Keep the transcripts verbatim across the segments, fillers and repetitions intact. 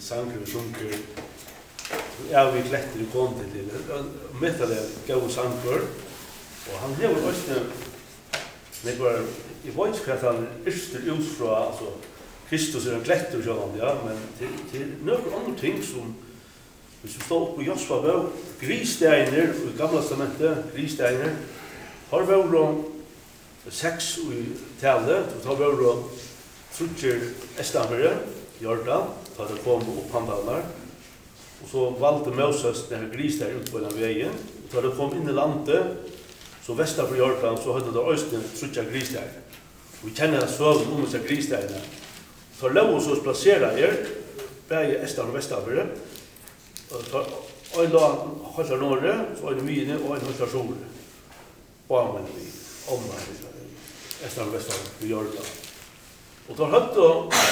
sanger sunker. Ja, vi gletter i kom til det. Metal er gode sanger. Og han hever også det var I vet ikke hva han yster ut fra, altså Kristus er en gletter sånn, ja, men til, til noen andre ting som hvis vi står opp på Josva bøv, grissteiner, i gamle testamentet, grissteiner, har vært seks i tallet, og har vært trutjer Estanføre, Jordan, da det kom opphandalene, og så valgte Moses denne grissteiner ut på denne veien, og da det kom inn I landet, så vestar for Jordan, så hadde det øyne trutjer grissteiner. Vi kjenner søvn om disse grissteiner. Så lov oss å plassere her, begge Estan og Vestavere, og en la høyre nåre, så en mine og en høyre sore. Barmen vi, omvendt, Estan og Vestavere, vi gjør det. Og da hadde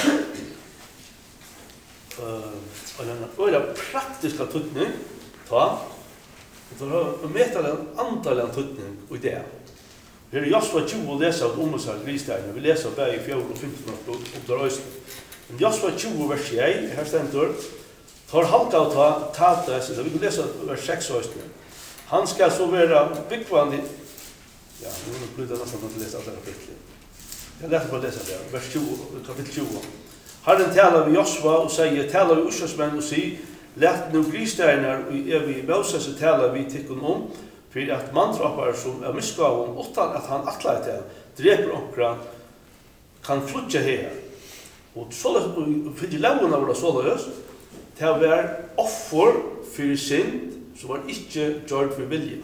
en øyre praktiske tøtning, ta, og da hadde metal en antall en tøtning i det. Vi er Josva tjue å lese av Omesar grissteiner, vi leser bare I fjord og femten og oppdar øyne. Men Josva tjue vers jeg, her stendur, tar halka og ta tates, så vi kan lese vers seks øyne. Han skal så være byggvanlig, ja, nå blir det nesten å lese alt det kapitlet. Jeg leser bare lese det, vers tjue, kapittel tjue. Herren taler vi Josva og sier, taler vi Ushasmenn og sier, let nu grissteiner og er vi Moses og taler vi tikkun om, for at mandrapar som er misgaven, utan at han atler til, dreper omkran, kan flutja her. Og så fyrir launa var det således, til å være offer for synd, som var ikke gjort for vilje.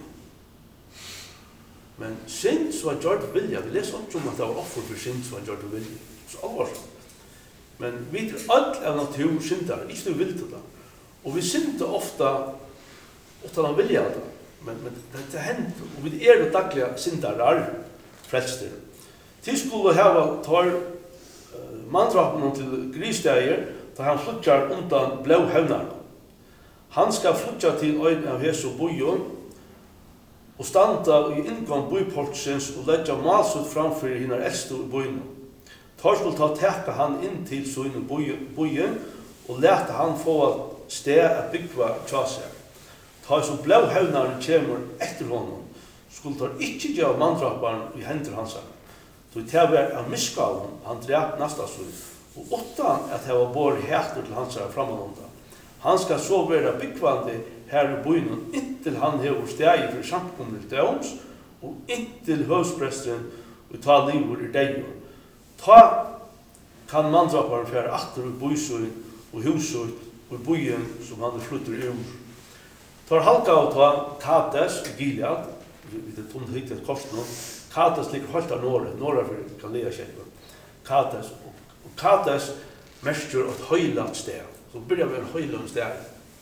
Men synd som var gjort for vilje, vi leser ikke om at det var offer for synd som var gjort for vilje. Så alvorsamt. Men vi er alt av natur syndar, ikke du vil til det. Og vi synder ofta utan å vilja det. Men, men det, det hender, og vi er det daglige syndarar, frelster. Til skulle hava tar uh, mandrapen til grissteier, da han flutjar undan blå hevnarna. Han skal flutja til øyne av Jesu bojon, og standa I inngång boiportsens og leggja malsut framfor hinnar eldste I bojon. Tar skulle ta teka han inn til søyne bojon, og leta han få sted at byggva tjase. Ta som blå hevnaren kommer etter honom, skulle ta ikke gjøre mandraparen I hender hans. Så det var av misgaven, han drep næsta søy, og åttan at det var båret hætter til hans framanhånda. Han skal så være byggvande her I byen, inntil han hever steg for samkommet til døms, og inntil høvspresteren og ta livet I deg. Ta kan mandraparen fære atter I bysøy og husøy og byen som han flytter ur. Tar halka og ta Kades og Gilead, vi er tomt hit til korset nå. Kades ligger holdt av Norge, Norge for Galea kjekva. Kades, og Kades mestjer et høyland sted, så begynner vi en høyland sted.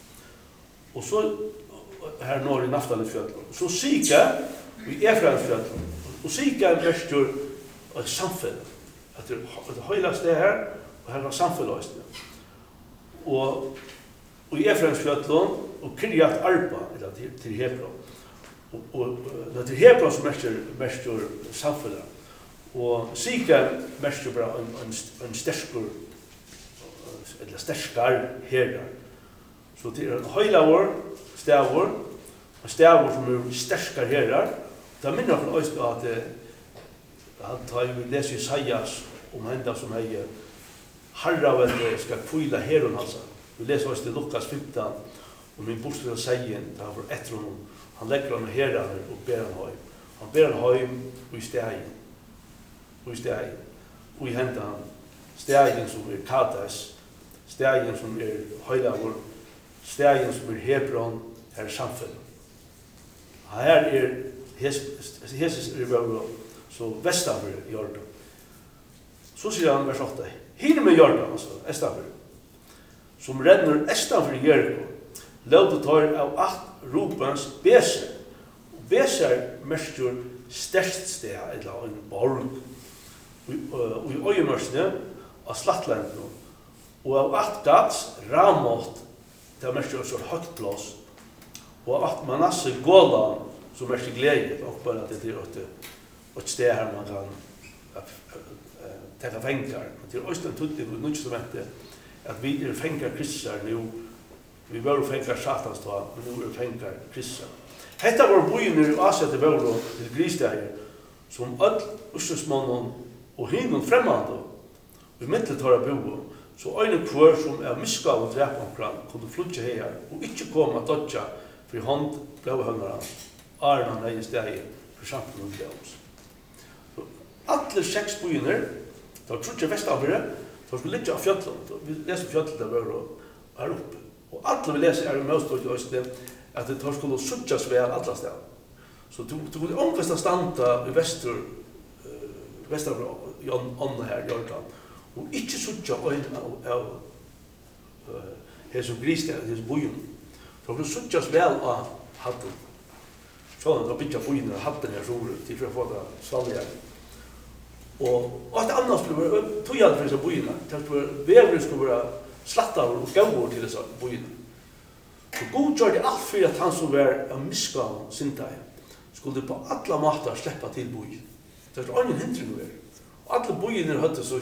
Og så, her Norge I Naftali fjøtlen, så Sika, vi Efraim fjøtlen, og Sika mestjer et samfunn, et høyland sted her, og her var samfunnet. Og Og I Efraims fjøtlån, og Kiryat Arba, eller til, til Hebron. Og, og det er til Hebron som mestjer samfunnet. Og Sika mestjer bare en, en, en sterskor, eller sterskar herrar. Så det er en høylavor, stavor, en stavor som er sterskar herrar. Det er minnet fra Øystein at han tar jo leser Isaias om henda som heier Harravelde skal kvila herren hans. Vi leser også til Lukas femton, og min bostad av seien, da han var etter honom. Han legger han herren og ber han høy. Han ber han høy og I stegen. Og I stegen. Og I hendet han stegen som er Kades, stegen som er Høylavor, stegen som er Hebron, her er samfunnet. Her er Jesus er vår, så Vestavre Jordan. Så sier han vers åtta. Her med Jordan, altså, Estavre. Som renner estanfor Jericho, løvde tar av at Rubens beser. Beser mestjer størst sted, eller en borg, og I øyemørsene av Slattlandene, og av at Gads Ramot, det er mestjer så høyt plass, og av at Manasse Golan, som mestjer glede, og bare at det er et, et sted her man kan teka fengar. Det er også en tuttlig, og nødt som heter at vi er fengar kristjar nu, vi var fengar satans da, men nu er fengar kristjar. Hetta var bøyene i Asia til Våro til Gristeier, som all ursesmannen og hinnen fremmande, i mittlet har jeg bo, så øyne kvar som er miskav og drepankran kunne flutje her, og ikke komme at dodja for hånd blåhøngeren, Arna nei stegi for samfunnet og blås. Alle seks bøyene, det var trutje vestavire, de skulle ligge av fjøtland, vi leser fjøtland av Våro her oppe. Og alle vi leser er i Møstøy i Østene, at det skulle suttjas vel alle steder. Så du, du kunne omkvista standa i vestur, uh, vestur i ånda her i Jordan, og ikke suttja øyne av, av uh, her som Gristeier, her som bøyen. Så kunne suttjas vel av hatten. Sånn at det bytja bøyen av hatten her sore, til for å få det svalget. Og, og et annet skulle være tøyald for disse bøyene, til at vevre skulle være slattar og gavur til disse bøyene. Så God gjør det alt for at han som var av miskav sintai, skulle på alla måter sleppa til bøy. Det er ingen hindring over. Og alle bøyene hadde så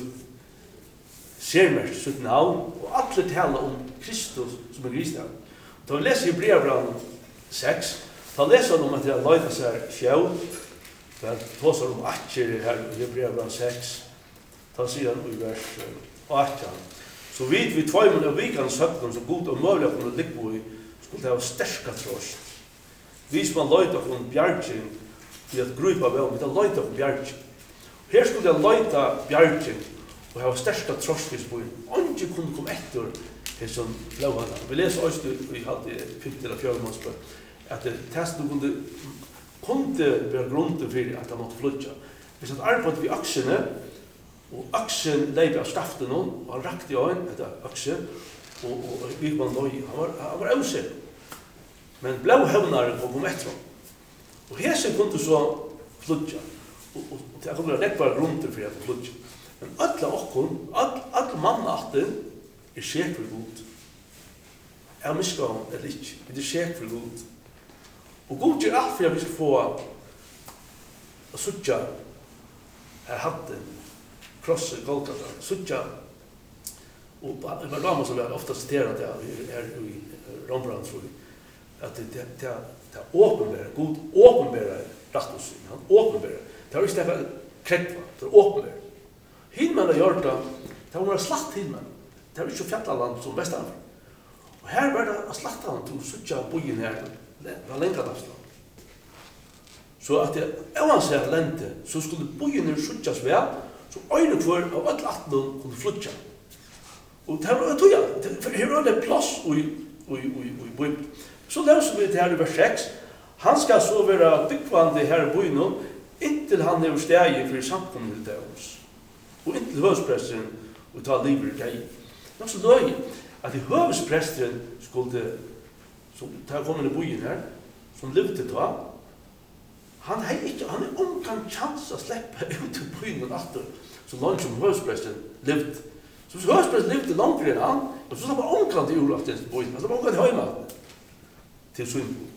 sermert, sitt navn, og alle taler om Kristus som er Gristeier. Da vi leser i Hebreabrevet seks, da leser han om at det er løyda seg sjøv, da tåser om atjer her i Hebreabrevet seks, da sier han i vers åtte. Så vidt vi tvøymen av vikene søknen som god og mulig å kunne ligge på i, skulle det ha sterska trost. Vi som har løyta from bjergjen, vi har grupa vel, vi har løyta from bjergjen. Her skulle jeg løyta bjergjen, og ha sterska trost i sporen. Andre kunne komme etter det som lovhanda. Vi leser også, vi hadde fyrt eller fjørmålsbøy, at testen kunne, kunne være grunden for at han måtte flytja. Hvis han arbeidet ved aksjene, og aksen leip av staften hon, og han rakte i øyn etter aksen, og, og, og gikk man løy. Han var, han var auser. Men blåhevnaren kom om etter ham. Og hesen kunne så flutja. Og, og, og det kunne være nekvar grunter for at flutja. Men alle okkon, alle mannaten, er sjek for god. Jeg miska ham eller ikke, men det er sjek for god. Og god gjør alt for at vi skal få å sutja er hatten, krosser, Golgata, suttja, og det var damer som jeg ofte siterer det her i Rembrandt, tror jeg, at det er åpenbære, god åpenbære rattelsen, han åpenbære, det var ikke det for krekva, det er åpenbære. Himmen har gjort det, det var slagt himmen, det var ikke fjallaland som Vestanfra. Og her var det å slagta han til suttja bøyen her, det var Lengadalsland. Så at det avansert lente, så skulle bøyen suttjas vel, så øyne kvar av alle atlen kunne flytja. Og det var tøya, for her var det plass i bøyen. Så leser vi til her i vers seks. Han skal så være byggvande her i bøyen, inntil han er stegi for samkommet til oss. Og inntil høvespresteren og ta livet i deg. Det er så løy at i høvespresteren skulle, som ta kommet i bøyen her, som levde da, han har ikke, han er omkant chans å slippe ut i byen og natter, så langt som høvespresten levde. Så hvis høvespresten levde langt enn han, så slapp han omkant i urlaftens byen, han slapp omkant i høymaten til Sundbo.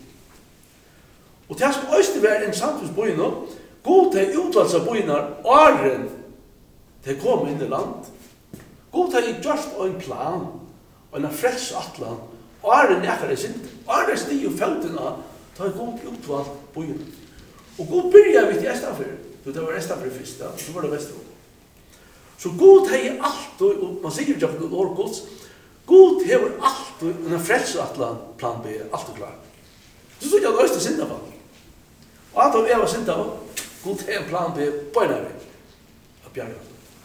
Og til han som øyste være en samfunnsbyen, god til utvalgsa bynar åren til å komme inn i land. God til just en plan, og en frels atlan, åren nekkar er sint, åren er sti og feltena, ta en god utvalgt byen. Og god byrja vidt i Estafyr, så det var Estafyr først, ja, så var det Vestro. Så god hei alt, og man sier ikke at år gods, god hever alt, og en frelsatlan plan B, alt er klar. Så så ikke at Øyste Sindafall. Og alt av Eva Sindafall, god hever plan B, bøynare, av Bjarga.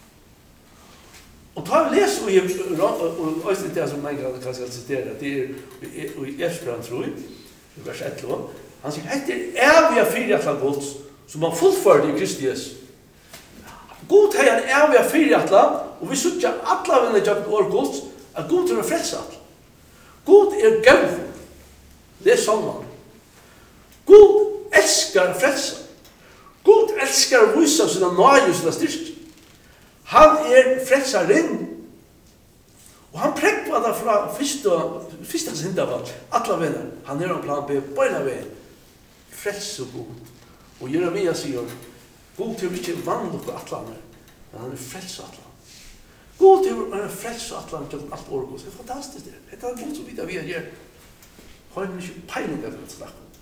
Og ta vi leser i Øyste Sindafall, som man kan sitere, det er i Esbrand, tror jeg, i vers elleve, han sier, etter evige fyrjatla gods, som han fullførde i Kristi Jesus. God hei en evige fyrjatla, og vi sutja alla vinna jakt år gods, at God er frelsat. God er gøy. Det er salman. God elskar frelsa. God elskar å vise sina nøye og sina styrk. Han er frelsaren. Og han prekva det fra fyrsta, fyrsta sindavall, alla vinna. Han er en plan B, bøyna veien. Frelse og god. Og Jeremia sier, god til ikke vann og atlaner, men han er frelse atlaner. God har en frels og atlan til alt orgos. Det er fantastisk det. Det er god som vidar vi er gjør. Har han ikke peiling av det snakk om.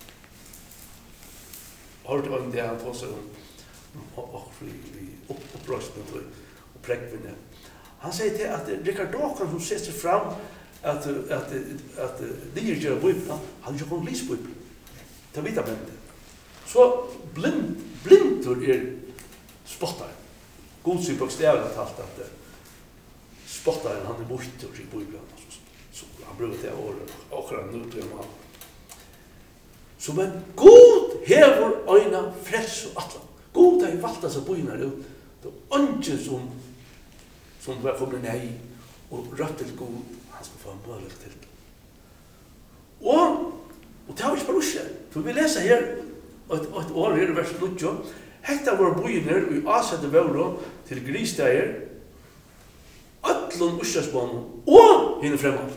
Har du en det han tar seg om opprøsning og prekvinne. Han sier til at Richard Dawkins som ser seg fram at at at det er jo Bibelen, han har ikke kunnet lese Bibelen. Det vet jeg men. Så blind blindur er spottar. God sier bokstavelig talt at spottaren han er borte i Bibelen. Så han bruker det året akkurat nå til ham. Så men God hever øyna frels og atlan. God har valgt seg bøyner ut. Det er ingen som som var kommet nei og rødt til God. Han skal få en mulighet til det. Og, og det har vi ikke bare usje. For vi leser her et, et år her i verset nitjo. Hetta var bøyner og i asette våre til grisdeier ötlun usjarsbånden og henne fremad.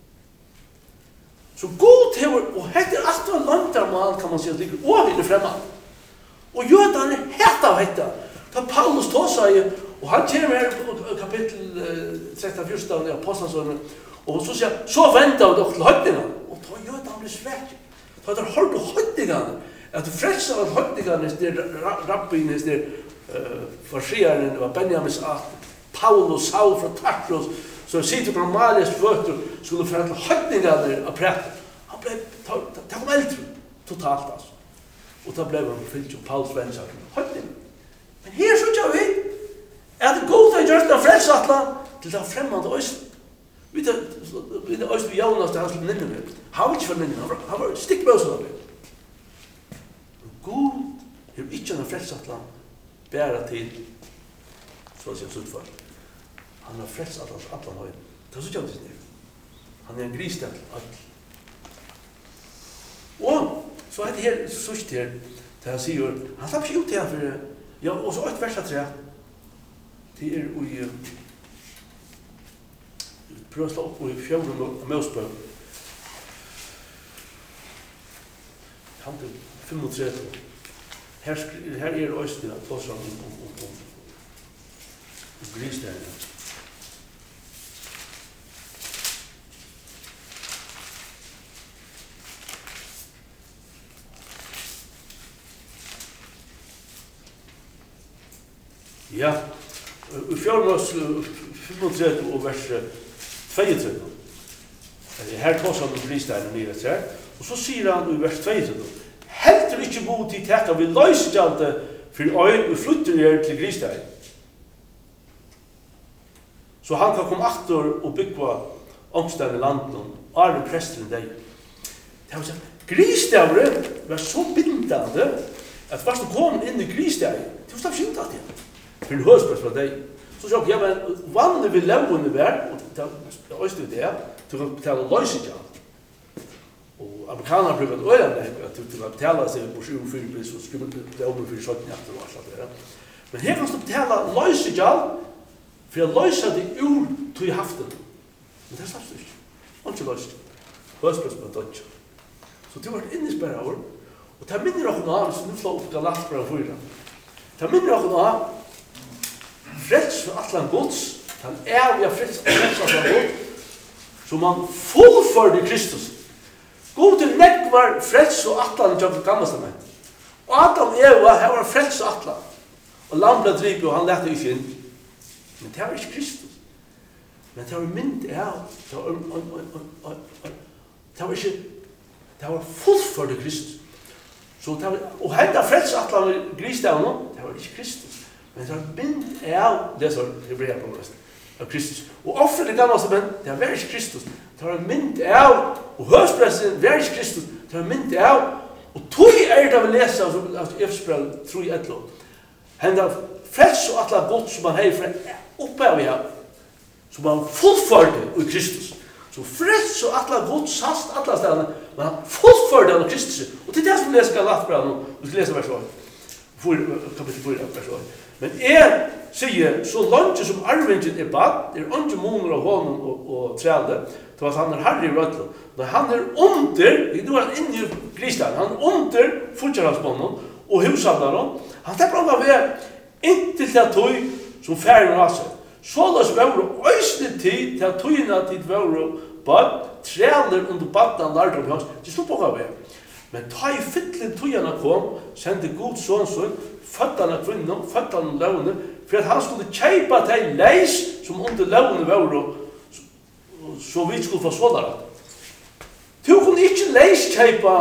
Så God hever, og hette er alt av landarmal, kan man si, at ligger og henne fremad. Og jødene hette av hette. Da Paulus tåsa i, og han kommer her på kapittel tretton fjorton i Apostelsønnen, og så sier han, så ventet han dere til høytningene. Og da jødene blir svært. Da har hørt til høytningene, at frelser av høytningene, det rabbine, det farsieren, var Benjamins at, Paulus, Saul fra Tarsus, som sitter på Amalias føtter, skulle få til høytningene av præten. Han ble, det kom eldre, totalt altså. Og da ble han fyllt som Paulus venner høytningene. Men her så gjør vi, at det god har gjort den frelsattla til det fremmede øysen. Vi vet øysen vi Jonas til hans nynne med. Han var ikke for nynne, han var stikkbøsen av det. Men god har ikke den frelsattla bæra til, så å si hans utfall. Han har frelsattla til atlan høyden. Det er så gjør det. Han er en grisdel alt. Og så er det her sørst her, til han sier, han slapp ikke ut her for, ja, og så et vers av tre. Det er i, prøv å slå opp i fjorden av Møsbø. Han til femogtretti. Her, her er det også til at også om, om, om, om, om grisdelen. Ja, i fjormås femogtretti og vers tveiogtretti. Her tås han om grisdelen nere til her. Og så sier han i vers tveiogtretti. Helt er ikke god til teka vi løser alt det for øyn og flytter her til grisdelen. Så han kan komme aktor og bygge omstående landet og alle presteren deg. Det var sånn, grisdelen var så bindende at først du kom inn i grisdelen, det var slags ikke alt det. For en høyspørs fra deg. Så sier jeg, ja, men vannet vil levende være, og det er også det, til å betale løsegjaldt. Og amerikanerne bruker et øyne til å betale seg på sju og fire pris, og skulle det over for sytten etter og alt det. Men her kan du betale løsegjaldt, for å løse det ur til i haften. Men det er slags ikke. Og ikke løsegjaldt. Høyspørs fra dødja. Så det var et innesperret år, og det minner dere nå, hvis du nå slår opp Galatbrevet fire. Det minner dere nå, frels for atlan gods, han er vi har frels for atlan gods, så man fullførde Kristus. God til nekk var frels og atlan i Jakob Gammelstament. Og Adam og Eva, her var frels og atlan. Og lam ble dripet, og han lette ikke inn. Men det var ikke Kristus. Men det var mynd av, det var, det var ikke, det var fullførde Kristus. Så det var, og henda frels og atlan i grisdagen, det var ikke Kristus. Men det er mynd av det som Hebrea på resten av Kristus. Og offret det gamle menn, det er ikke Kristus. Det er mynd av, og høyspressen, det er ikke Kristus. Det er mynd av, og tog er det vi leser av Efesbrev tre elleve. Henda frels og atla godt som man har fra oppe av her, som man fullførte i Kristus. Så frels og atla godt sast atla stedene, men han fullførte av Kristus. Og det er det som vi leser Galatbrev nå, vi skal lese vers året. Kapittel fire, vers året. Men jeg sier, så langt som arvingen er bad, det er ikke moner av hånden og, og trelde, til at han er herre i rødlen. Når han er under, nå er han inne i grisdagen, han er under fortjærhalsmånen og hushandleren, han tar blant av ved inntil det tog som færen av seg. således var det øysne tid til at tøyna tid var bad, træler under baddan lærte om hans, det stod på hva vi. Men ta i fytlen tøyana kom, sendte god sånsson, føttene kvinner, føttene lovene, for at han skulle kjeipa til leis som under lovene var, så vi skulle få sådara. Du kunne ikke leis kjeipa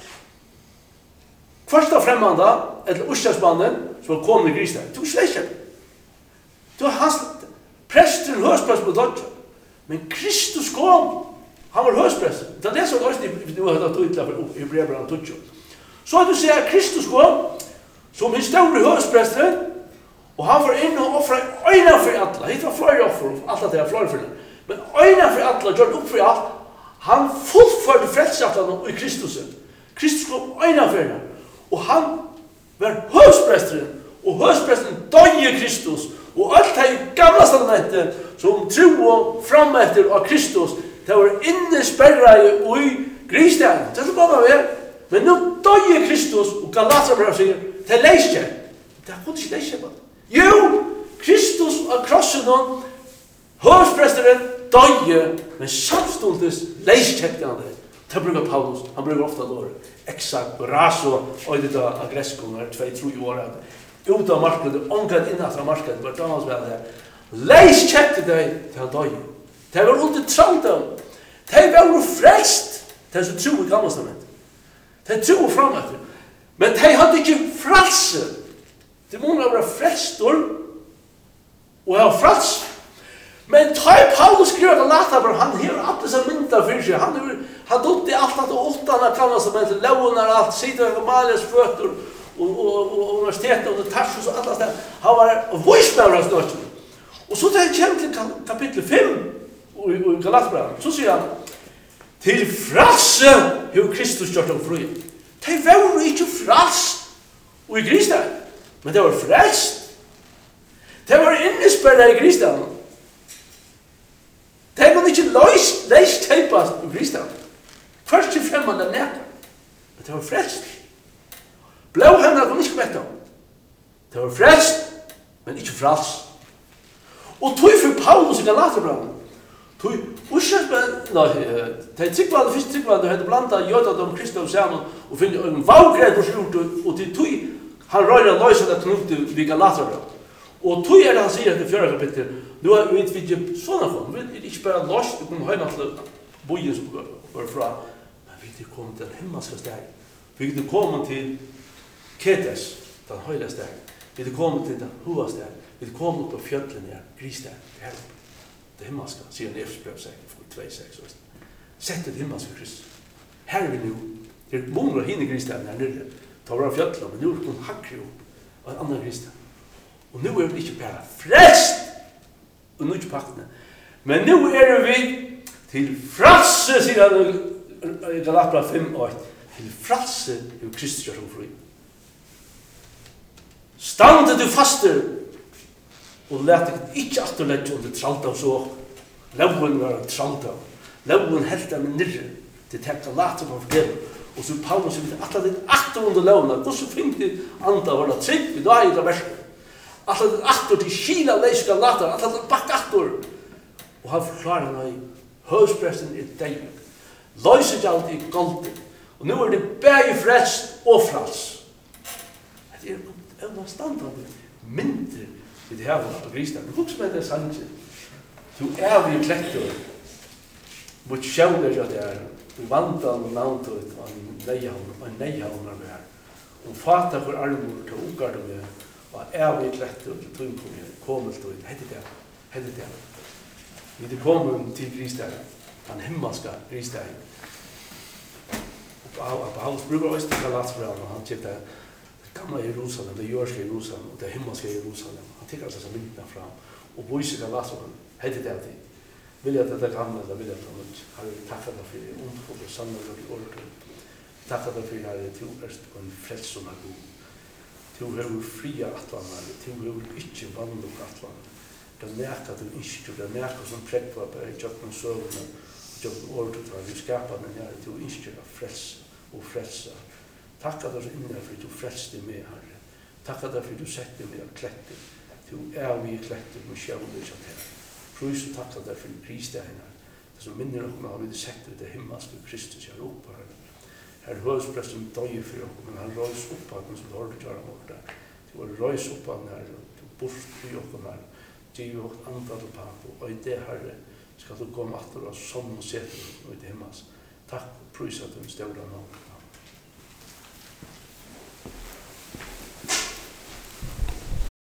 kvarsta fremmanda, eller urskjærsmannen, som var komin i Grisstein. Du kunne ikke leis kjeipa. Du har hans presteren høyspress på dødja. Men Kristus kom, han var høyspress. Det er det som er det du har hatt utla for Hebreerbrevet tolv. Så at du sier at Kristus kom, som en store høyspresseren, og han var inne og offra øyna for alle. Hitt var flere offer, alt det er flere for det. Men øyna for alle, gjør det opp for alt. Han fullførte frelsesatlan i Kristus. Kristus kom øyna for det. Og han var høyspresseren, og høyspresseren døye Kristus. Og alt det gamla testamentet som tro og frametter av Kristus, det var innesperret i Grisstein. Det er så godt av er. Men nå døye Kristus, og Galaterbrevet sier, det er leiskje. Det er ikke leiskje på. Jo, Kristus av krossen og høyspresteren døye, men samståndes leiskjekte han det. Det bruker Paulus, han bruker ofte låret. Exakt, raso, og det da av greskon, er tvei tro i året. Ut av markedet, omkring innast av markedet, var det vel det. Leis kjekte deg til han døg. De var under tralldom. De var frelst. De som tro i gamla testamentet. De tro frametter. Men de hadde ikke frelse. De må være frelstor og ha frelse. Men ta Paulus skriver til Galaterbrev, han har alt disse mynda for seg. Han har dødt i alt at åttan av gamla testamentet, lovene og alt, sitter og Gamaliels føtter, og, og, og universitetet og Tarsus og alle steder. Han var voismær av snøkken. Og så tar jeg kjem til kapittel fem i Galaterbrevet, så sier han, til frelse har Kristus gjort dem fri. De var ikke frelst og i Grisstein, men de var frelst. De var innesperret i Grisstein. De kunne ikke leist teipast i Grisstein. Først til fremmande nækker. Men de var frelst. Blå henne kunne ikke mette om. De var frelst, men ikke frelst. Og tog for Paulus i Galaterbrevet, tog urskjørsmenn, nei, de tryggvande, fyrst tryggvande, hadde blandet jødad om Kristus sammen, og finne en valgred på slutt, og til tog, han røyre løysa det knutet i Galaterbrevet. Og tog er det han sier etter fjerde kapittel, nå er vi ikke sånne for, vi er ikke bare løst, vi kommer høyna til bojen som går fra, men vi er kommet til himmelske steg, vi er kommet til Ketes, den høyre steg, vi er kommet til den hoa steg, vi er kommet på fjøtlen her, Grisstein, her oppe. Det himmelska, sier han i Efesbrevet to seks. Sett det himmelska Kristus. Her er vi nu, det er måneder henne Grisstein her nere, ta våre fjøtlen, men nu er det noen hakker opp, og en annen Grisstein. Og nu er vi ikke bare frelst, og nu ikke paktene, men nu er vi til frelse, sier han i Galaterbrevet fem åtte, til frelse er Kristus gjør som fri. Stande du faster, og let deg ikke atterlegge under tralta og så. Loven var tralta. Loven helt av med nirre. Det tekka later på fortell. Og så Paulus sier at det er atter under lovene. Hvordan finner de andre var det trygg? Vi da er det verste. At det er atter til kila leiska later. At det er bak atter. Og han forklarer meg, høyspressen er deg. Løyser alt i golden. Og nå er det bæg frelst og frals. Det er en standard mindre det her var Grisstein. Du husker med det sannsyn. Du er vi klekter mot sjøler at det er. Du vandrer og navntøyt og en neihavn er med. Og fata for armor til unger du med. Og er vi klekter til tøymkommet, kommet og hette det. Hette det. Vi er kommet til Grisstein. Den himmelska Grisstein. Og Paulus bruker også til Galaterbrevet og han kjøpte gamla Jerusalem, det jørske Jerusalem og det himmelske Jerusalem. Han tykker altså myndene fram og viser Galaterbrevet. Hette det alltid. Vil jeg at det er gamle, eller vil jeg at det er nytt. Herre, takk for det for det ondfull og sannere og ordet. Takk for det for Herre, til erst på en frelsom av god. Til å være fria atlaner, til å være ikke vanlig atlaner. Det er nækka til ikke, det er nækka som prekva på i tjokken søvnene, i tjokken ordet, og vi skapar den her til å ikke frelse og frelse. Takk at du er inne for du frelste meg, Herre. Takk at du setter meg og kletter. Du er vi klekter med sjøvende i kjatt her. Prøys og takk at det er for kristegene. Det som minner noen har vi sett det himmelske Kristus her oppe her. Her høres presten døye for oss, men han røys opp av den som du har det gjøre mot det. Du har røys opp av den her, du bort i oss her. Du har gjort andre til pappa, og i det herre skal du komme etter oss som og sette i det himmels. Takk og prøys at du støvler nå.